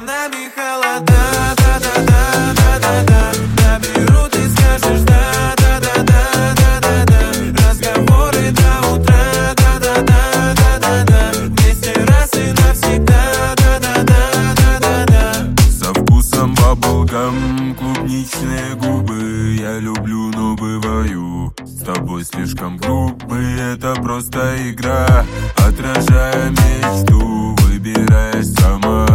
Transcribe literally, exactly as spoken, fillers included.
нами холода. Да-да-да-да-да-да. Наберу, ты скажешь да-да-да-да-да-да. Разговоры до утра. Да-да-да-да-да-да. Вместе раз и навсегда. Да-да-да-да-да-да. Со вкусом баблгам, клубничные губы. Я люблю, но бываю с тобой слишком грубый. Это просто игра, отражая мечту. Выбирай сама.